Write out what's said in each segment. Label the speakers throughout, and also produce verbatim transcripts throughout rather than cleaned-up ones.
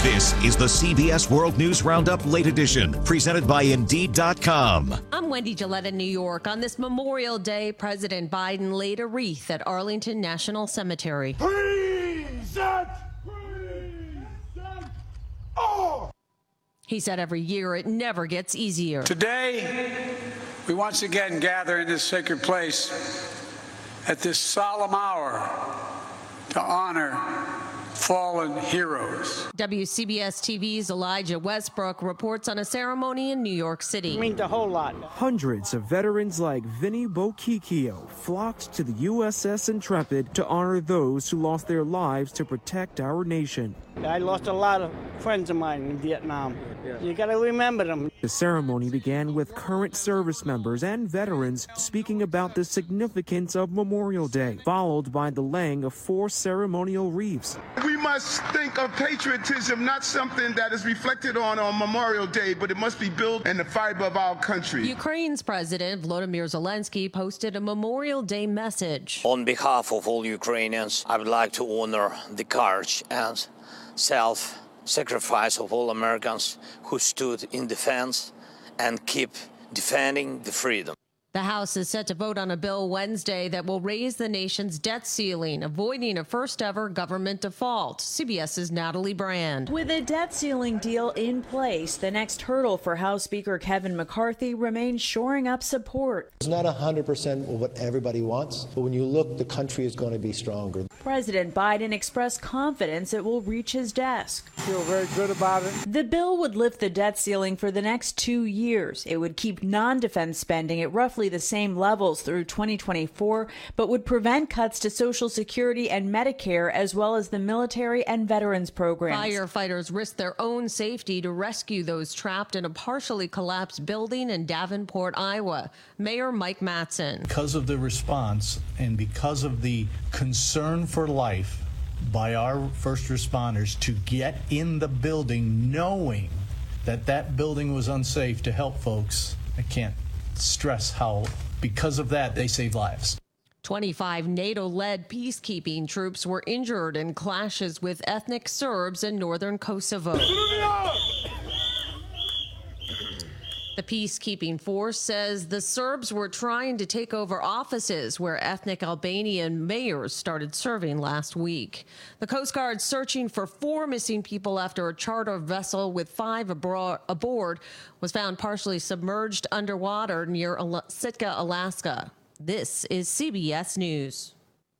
Speaker 1: This is the C B S World News Roundup Late Edition, presented by Indeed dot com.
Speaker 2: I'm Wendy Gillette in New York. On this Memorial Day, President Biden laid a wreath at Arlington National Cemetery.
Speaker 3: Present! Present! Oh!
Speaker 2: He said every year it never gets easier.
Speaker 4: Today, we once again gather in this sacred place at this solemn hour to honor fallen heroes.
Speaker 2: W C B S T V's Elijah Westbrook reports on a ceremony in New York City.
Speaker 5: It means a whole lot.
Speaker 6: Hundreds of veterans like Vinny Bokikio flocked to the U S S Intrepid to honor those who lost their lives to protect our nation.
Speaker 5: I lost a lot of friends of mine in Vietnam. You got to remember them.
Speaker 6: The ceremony began with current service members and veterans speaking about the significance of Memorial Day, followed by the laying of four ceremonial wreaths.
Speaker 3: We must think of patriotism, not something that is reflected on on Memorial Day, but it must be built in the fiber of our country.
Speaker 2: Ukraine's President Volodymyr Zelensky posted a Memorial Day message.
Speaker 7: On behalf of all Ukrainians, I would like to honor the courage and self-sacrifice of all Americans who stood in defense and keep defending the freedom.
Speaker 2: The House is set to vote on a bill Wednesday that will raise the nation's debt ceiling, avoiding a first-ever government default. CBS's Natalie Brand.
Speaker 8: With a debt ceiling deal in place, the next hurdle for House Speaker Kevin McCarthy remains shoring up support.
Speaker 9: It's not one hundred percent what everybody wants, but when you look, the country is going to be stronger.
Speaker 8: President Biden expressed confidence it will reach his desk.
Speaker 5: I feel very good about it.
Speaker 8: The bill would lift the debt ceiling for the next two years. It would keep non-defense spending at roughly the same levels through twenty twenty-four, but would prevent cuts to Social Security and Medicare, as well as the military and veterans programs.
Speaker 2: Firefighters risked their own safety to rescue those trapped in a partially collapsed building in Davenport, Iowa. Mayor Mike Mattson.
Speaker 10: Because of the response and because of the concern for life by our first responders to get in the building knowing that that building was unsafe to help folks, I can't stress how, because of that, they save lives.
Speaker 2: twenty-five NATO-led peacekeeping troops were injured in clashes with ethnic Serbs in northern Kosovo. The peacekeeping force says the Serbs were trying to take over offices where ethnic Albanian mayors started serving last week. The Coast Guard searching for four missing people after a charter vessel with five abro- aboard was found partially submerged underwater near Al- Sitka, Alaska. This is C B S News.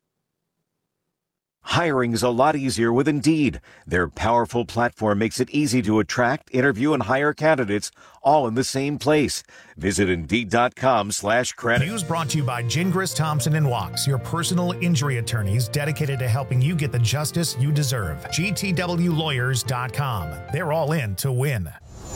Speaker 1: Hiring is a lot easier with Indeed. Their powerful platform makes it easy to attract, interview, and hire candidates all in the same place. Visit Indeed.com slash credit.
Speaker 11: News brought to you by Gingras, Thompson and Wachs, your personal injury attorneys dedicated to helping you get the justice you deserve. G T W lawyers dot com. They're all in to win.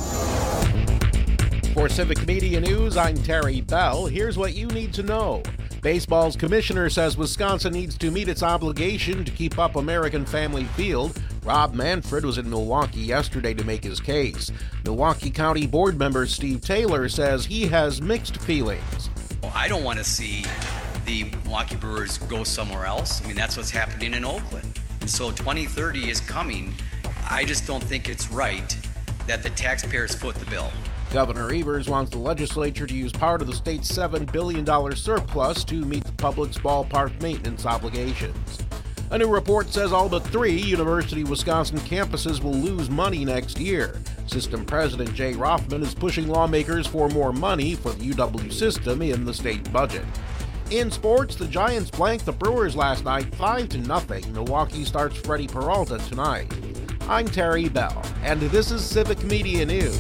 Speaker 12: For Civic Media News, I'm Terry Bell. Here's what you need to know. Baseball's commissioner says Wisconsin needs to meet its obligation to keep up American Family Field. Rob Manfred was in Milwaukee yesterday to make his case. Milwaukee County Board member Steve Taylor says he has mixed feelings.
Speaker 13: Well, I don't want to see the Milwaukee Brewers go somewhere else. I mean, that's what's happening in Oakland. And so twenty thirty is coming. I just don't think it's right that the taxpayers foot the bill.
Speaker 12: Governor Evers wants the legislature to use part of the state's seven billion dollars surplus to meet the public's ballpark maintenance obligations. A new report says all but three University of Wisconsin campuses will lose money next year. System President Jay Rothman is pushing lawmakers for more money for the U W system in the state budget. In sports, the Giants blanked the Brewers last night five to nothing. Milwaukee starts Freddie Peralta tonight. I'm Terry Bell, and this is Civic Media News.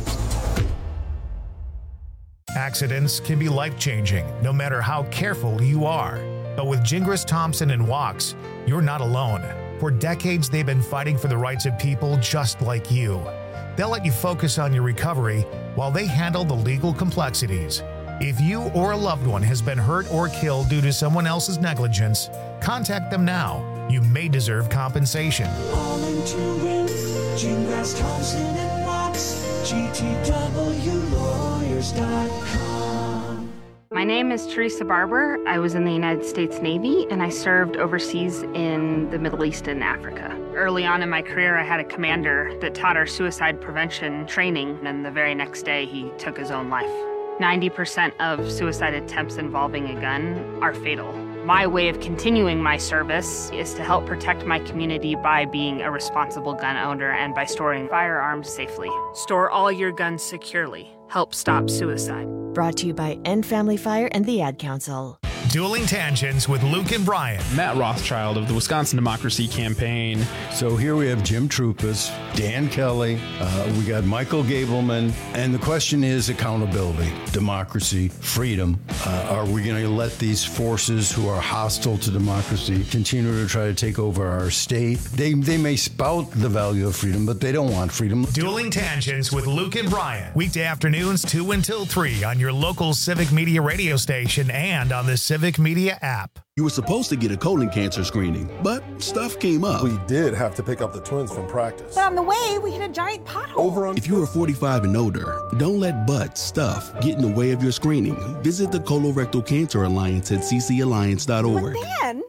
Speaker 11: Accidents can be life-changing, no matter how careful you are. But with Gingras, Thompson and Wachs, you're not alone. For decades, they've been fighting for the rights of people just like you. They'll let you focus on your recovery while they handle the legal complexities. If you or a loved one has been hurt or killed due to someone else's negligence, contact them now. You may deserve compensation.
Speaker 14: All into it, Gingras, Thompson and Wachs, G T W lawyers dot com.
Speaker 15: My name is Teresa Barber. I was in the United States Navy, and I served overseas in the Middle East and Africa. Early on in my career, I had a commander that taught our suicide prevention training, and the very next day, he took his own life. ninety percent of suicide attempts involving a gun are fatal. My way of continuing my service is to help protect my community by being a responsible gun owner and by storing firearms safely. Store all your guns securely. Help stop suicide.
Speaker 16: Brought to you by End Family Fire and the Ad Council.
Speaker 11: Dueling Tangents with Luke and Brian.
Speaker 17: Matt Rothschild of the Wisconsin Democracy Campaign.
Speaker 18: So here we have Jim Troupas, Dan Kelly, uh, we got Michael Gableman, and the question is accountability, democracy, freedom. Uh, are we going to let these forces who are hostile to democracy continue to try to take over our state? They, they may spout the value of freedom, but they don't want freedom.
Speaker 11: Dueling Tangents with Luke and Brian. Weekday afternoons two until three on your local Civic Media radio station and on the Civic Media app.
Speaker 19: You were supposed to get a colon cancer screening, but stuff came up.
Speaker 20: We did have to pick up the twins from practice.
Speaker 21: But on the way, we hit a giant pothole.
Speaker 19: Over on- if you are forty-five and older, don't let butt stuff get in the way of your screening. Visit the Colorectal Cancer Alliance at c c alliance dot org.
Speaker 21: But then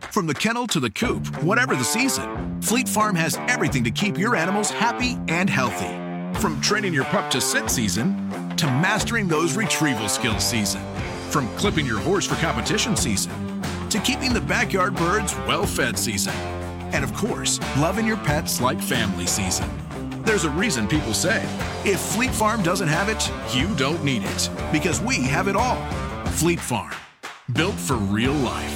Speaker 4: From the kennel to the coop, whatever the season, Fleet Farm has everything to keep your animals happy and healthy. From training your pup to sit season, to mastering those retrieval skills season. From clipping your horse for competition season, to keeping the backyard birds well-fed season. And of course, loving your pets like family season. There's a reason people say, if Fleet Farm doesn't have it, you don't need it. Because we have it all. Fleet Farm, built for real life.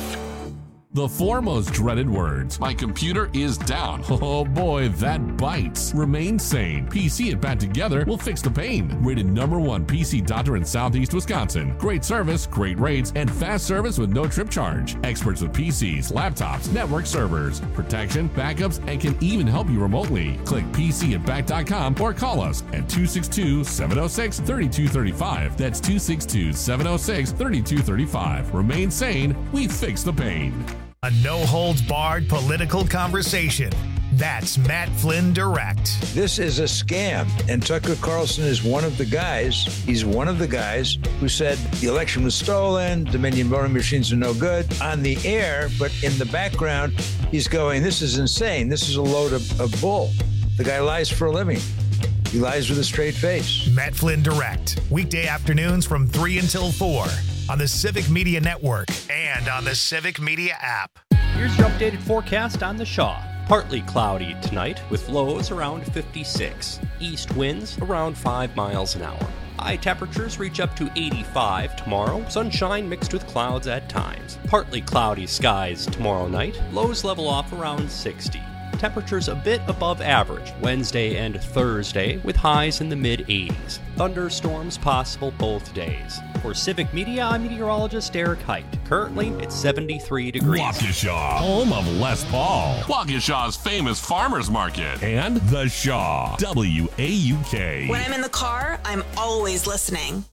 Speaker 22: The four most dreaded words. My computer is down. Oh boy, that bites. Remain sane. P C and Pat together will fix the pain. Rated number one P C doctor in Southeast Wisconsin. Great service, great rates, and fast service with no trip charge. Experts with P Cs, laptops, network servers, protection, backups, and can even help you remotely. Click P C and Back dot com or call us at two six two, seven oh six, three two three five. That's two six two, seven oh six, three two three five. Remain sane. We fix the pain.
Speaker 11: A no-holds-barred political conversation. That's Matt Flynn Direct.
Speaker 23: This is a scam, and Tucker Carlson is one of the guys. He's one of the guys who said the election was stolen, Dominion voting machines are no good on the air, but in the background, he's going, this is insane. This is a load of, of bull. The guy lies for a living. He lies with a straight face.
Speaker 11: Matt Flynn Direct. Weekday afternoons from three until four on the Civic Media Network and on the Civic Media app.
Speaker 24: Here's your updated forecast on the Shaw. Partly cloudy tonight with lows around fifty-six. East winds around five miles an hour. High temperatures reach up to eighty-five tomorrow. Sunshine mixed with clouds at times. Partly cloudy skies tomorrow night. Lows level off around sixty. Temperatures a bit above average Wednesday and Thursday with highs in the mid eighties. Thunderstorms possible both days. For Civic Media, I'm meteorologist Eric Height. Currently, it's seventy-three degrees.
Speaker 22: Waukesha, home of Les Paul. Waukesha's famous farmers market. And The Shaw, W A U K.
Speaker 25: When I'm in the car, I'm always listening.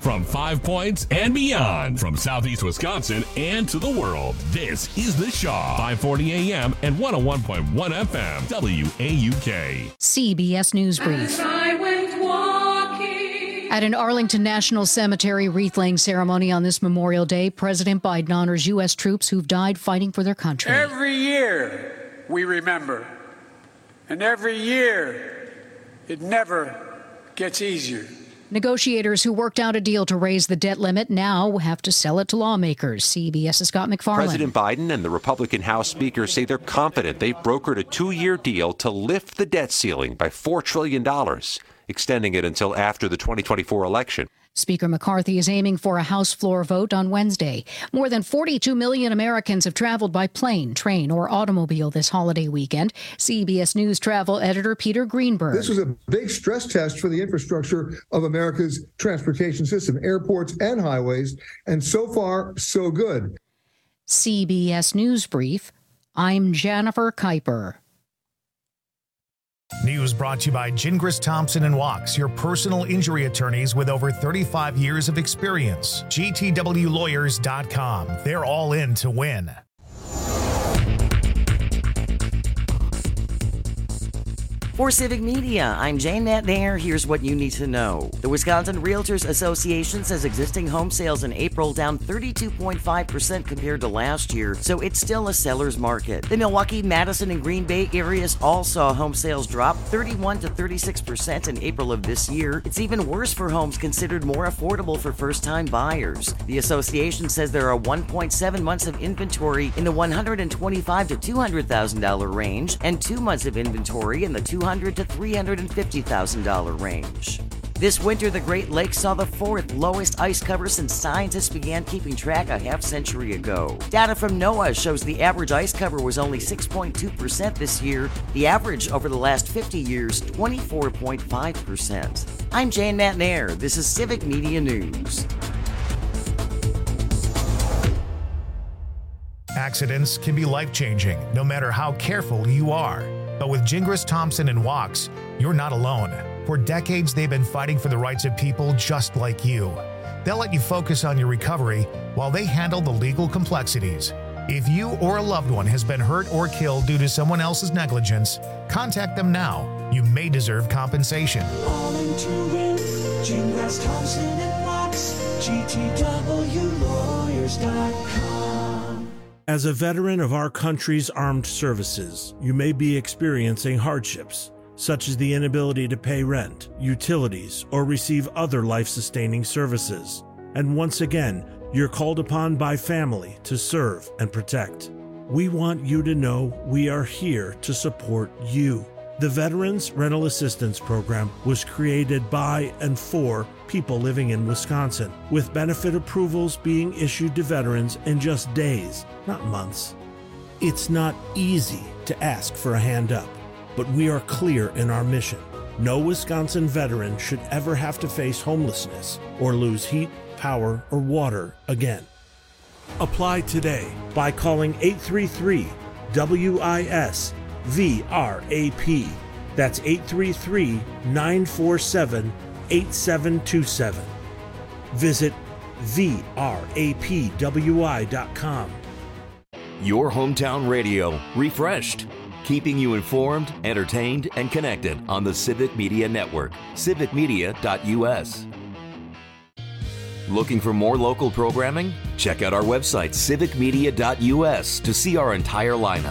Speaker 22: from Five Points and beyond, from Southeast Wisconsin and to the world. This is The Shaw, five forty A M and one oh one point one F M, W A U K.
Speaker 3: C B S News Brief. At an Arlington National Cemetery wreath-laying ceremony on this Memorial Day, President Biden honors U S troops who've died fighting for their country.
Speaker 5: Every year we remember, and every year it never gets easier.
Speaker 3: Negotiators who worked out a deal to raise the debt limit now have to sell it to lawmakers. CBS's Scott McFarland.
Speaker 6: President Biden and the Republican House Speaker say they're confident they've brokered a two-year deal to lift the debt ceiling by four trillion dollars, extending it until after the twenty twenty-four election.
Speaker 3: Speaker McCarthy is aiming for a House floor vote on Wednesday. More than forty-two million Americans have traveled by plane, train, or automobile this holiday weekend. C B S News travel editor Peter Greenberg.
Speaker 7: This was a big stress test for the infrastructure of America's transportation system, airports and highways, and so far, so good.
Speaker 3: C B S News Brief. I'm Jennifer Kuiper.
Speaker 11: News brought to you by Gingras Thompson and Wachs, your personal injury attorneys with over thirty-five years of experience. G T W lawyers dot com. They're all in to win.
Speaker 9: For Civic Media, I'm Jane Matnair. Here's what you need to know. The Wisconsin Realtors Association says existing home sales in April down thirty-two point five percent compared to last year, so it's still a seller's market. The Milwaukee, Madison, and Green Bay areas all saw home sales drop thirty-one to thirty-six percent in April of this year. It's even worse for homes considered more affordable for first-time buyers. The association says there are one point seven months of inventory in the one hundred twenty-five thousand to two hundred thousand dollars range and two months of inventory in the two hundred thousand to three hundred fifty thousand dollars range. This winter, the Great Lakes saw the fourth lowest ice cover since scientists began keeping track a half century ago. Data from NOAA shows the average ice cover was only six point two percent this year. The average over the last fifty years, twenty-four point five percent. I'm Jane Matnair. This is Civic Media News.
Speaker 11: Accidents can be life-changing, no matter how careful you are. But with Gingras Thompson and Wachs, you're not alone. For decades, they've been fighting for the rights of people just like you. They'll let you focus on your recovery while they handle the legal complexities. If you or a loved one has been hurt or killed due to someone else's negligence, contact them now. You may deserve compensation.
Speaker 14: All in to win. Gingras Thompson and Wachs. G T W lawyers dot com.
Speaker 26: As a veteran of our country's armed services, you may be experiencing hardships, such as the inability to pay rent, utilities, or receive other life-sustaining services. And once again, you're called upon by family to serve and protect. We want you to know we are here to support you. The Veterans Rental Assistance Program was created by and for people living in Wisconsin, with benefit approvals being issued to veterans in just days, not months. It's not easy to ask for a hand up, but we are clear in our mission. No Wisconsin veteran should ever have to face homelessness or lose heat, power, or water again. Apply today by calling eight three three W I S V R A P. That's eight three three, nine four seven, eight seven two seven. Visit V R A P W I dot com.
Speaker 27: Your hometown radio, refreshed, keeping you informed, entertained, and connected on the Civic Media Network, civic media dot U S. Looking for more local programming? Check out our website, civic media dot U S, to see our entire lineup.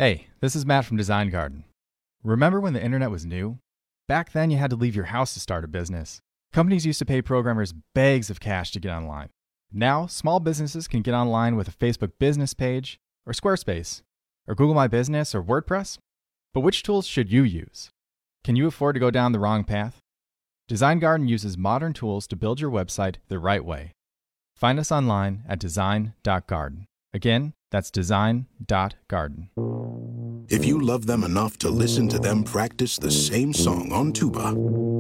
Speaker 1: Hey, this is Matt from Design Garden. Remember when the internet was new? Back then you had to leave your house to start a business. Companies used to pay programmers bags of cash to get online. Now, small businesses can get online with a Facebook business page, or Squarespace, or Google My Business, or WordPress. But which tools should you use? Can you afford to go down the wrong path? Design Garden uses modern tools to build your website the right way. Find us online at design dot garden. Again, that's design dot garden.
Speaker 2: If you love them enough to listen to them practice the same song on tuba,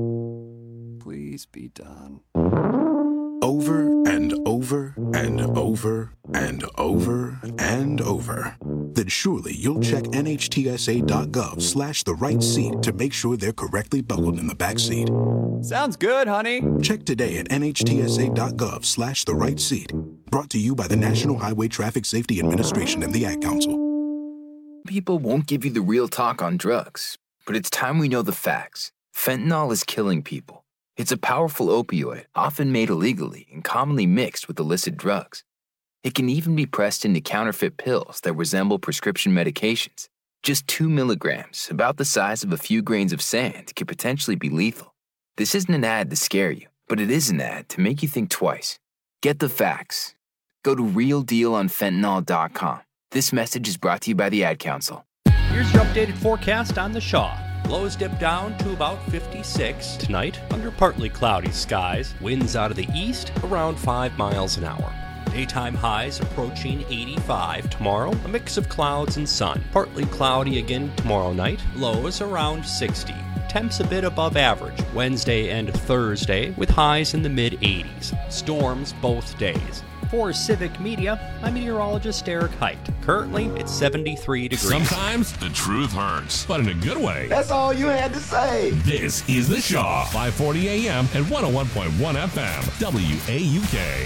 Speaker 8: please be done.
Speaker 2: Over and over and over and over and over, then surely you'll check N H T S A dot gov slash the right seat to make sure they're correctly buckled in the back seat.
Speaker 8: Sounds good, honey.
Speaker 2: Check today at N H T S A dot gov slash the right seat. Brought to you by the National Highway Traffic Safety Administration and the Ad Council.
Speaker 10: People won't give you the real talk on drugs, but it's time we know the facts. Fentanyl is killing people. It's a powerful opioid, often made illegally and commonly mixed with illicit drugs. It can even be pressed into counterfeit pills that resemble prescription medications. Just two milligrams, about the size of a few grains of sand, could potentially be lethal. This isn't an ad to scare you, but it is an ad to make you think twice. Get the facts. Go to real deal on fentanyl dot com. This message is brought to you by the Ad Council.
Speaker 24: Here's your updated forecast on the Shaw. Lows dip down to about fifty-six tonight under partly cloudy skies. Winds out of the east around five miles an hour. Daytime highs approaching eighty-five tomorrow. A mix of clouds and sun. Partly cloudy again tomorrow night. Lows around sixty. Temps a bit above average Wednesday and Thursday with highs in the mid eighties. Storms both days. For Civic Media, I'm meteorologist Eric Height. Currently, it's seventy-three degrees.
Speaker 22: Sometimes the truth hurts, but in a good way.
Speaker 12: That's all you had to say.
Speaker 22: This is The Shaw, five forty A M and one oh one point one F M, W A U K.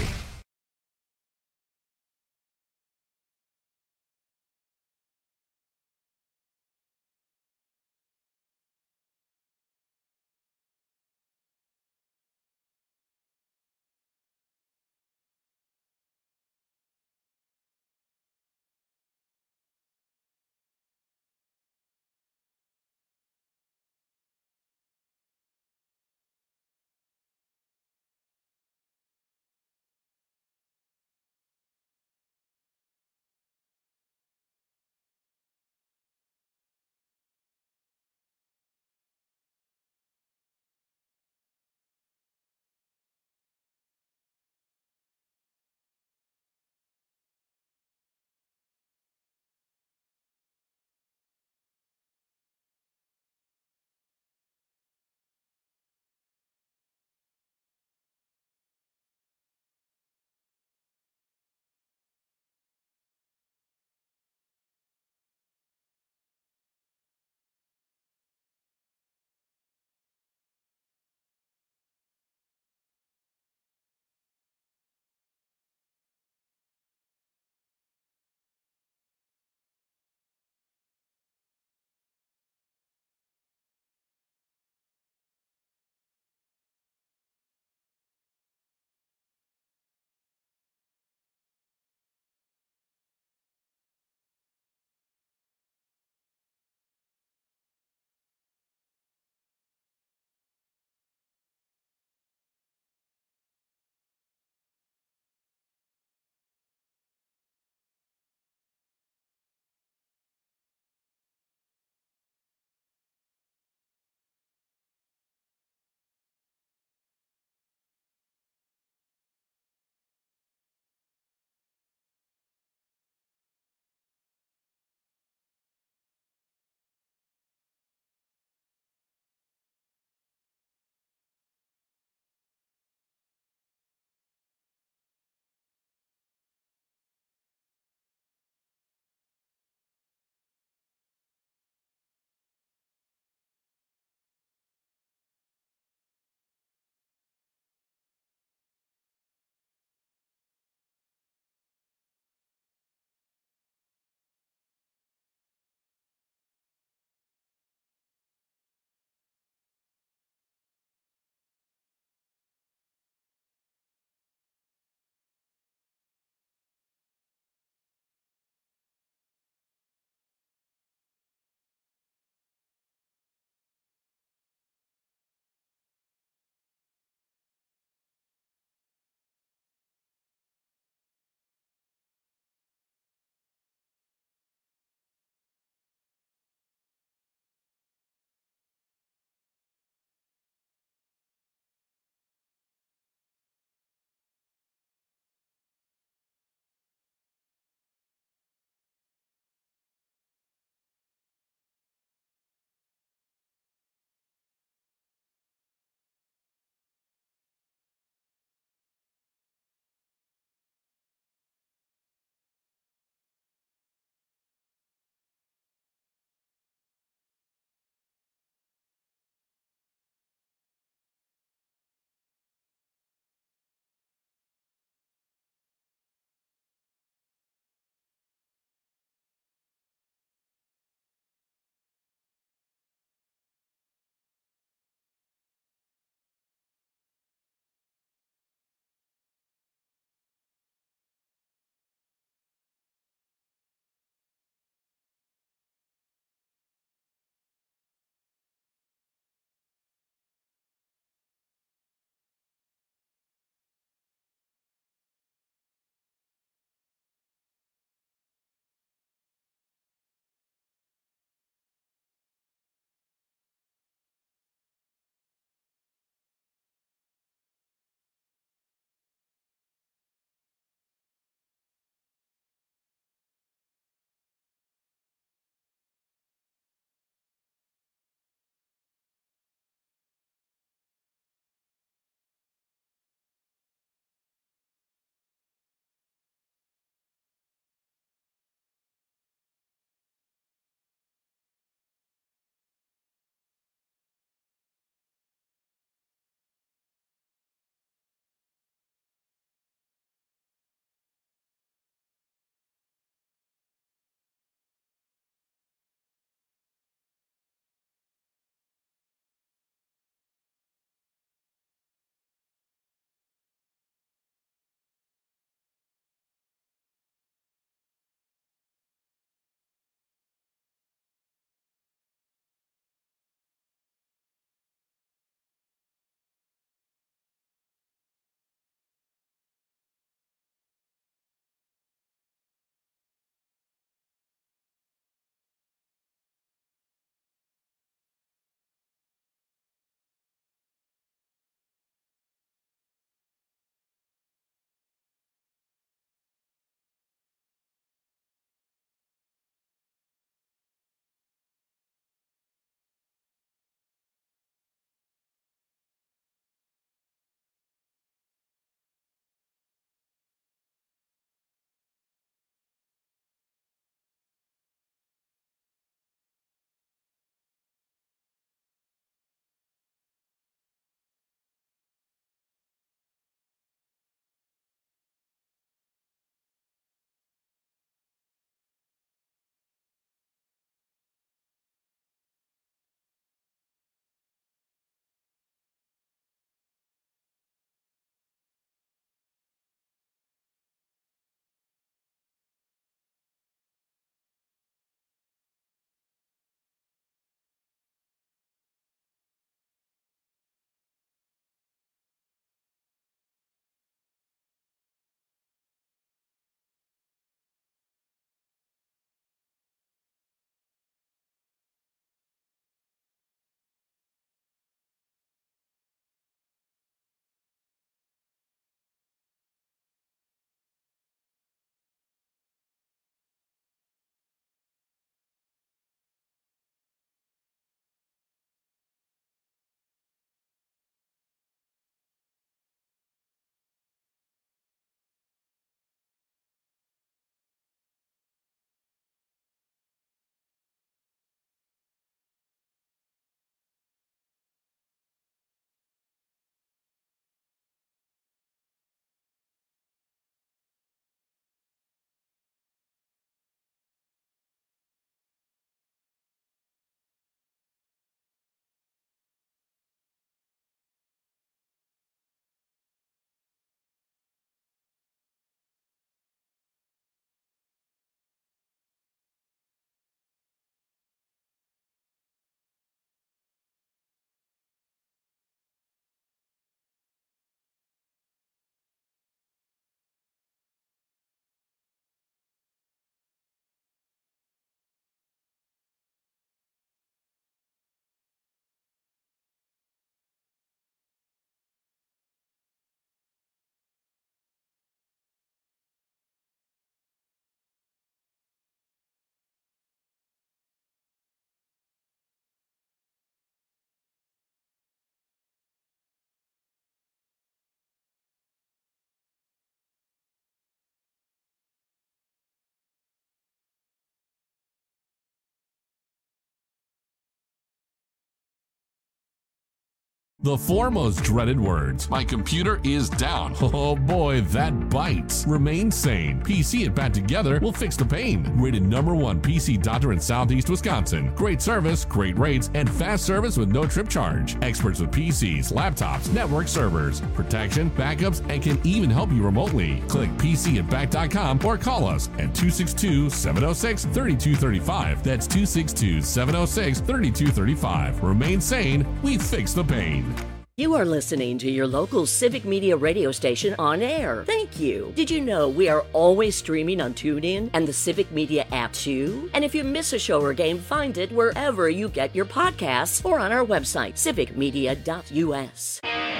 Speaker 22: The four most dreaded words. My computer is down. Oh boy, that bites. Remain sane. P C and Pat together will fix the pain. Rated number one P C doctor in Southeast Wisconsin. Great service, great rates, and fast service with no trip charge. Experts with P Cs, laptops, network servers, protection, backups, and can even help you remotely. Click P C and back dot com or call us at two six two, seven oh six, three two three five. That's two six two, seven oh six, three two three five. Remain sane. We fix the pain.
Speaker 13: You are listening to your local Civic Media radio station on air. Thank you. Did you know we are always streaming on TuneIn and the Civic Media app too? And if you miss a show or game, find it wherever you get your podcasts or on our website, civic media dot u s.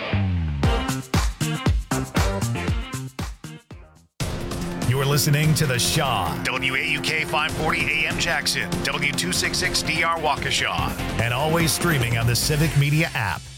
Speaker 11: You're listening to The Shaw, W A U K five forty A M Jackson, W two sixty-six D R Waukesha, and always streaming on the Civic Media app.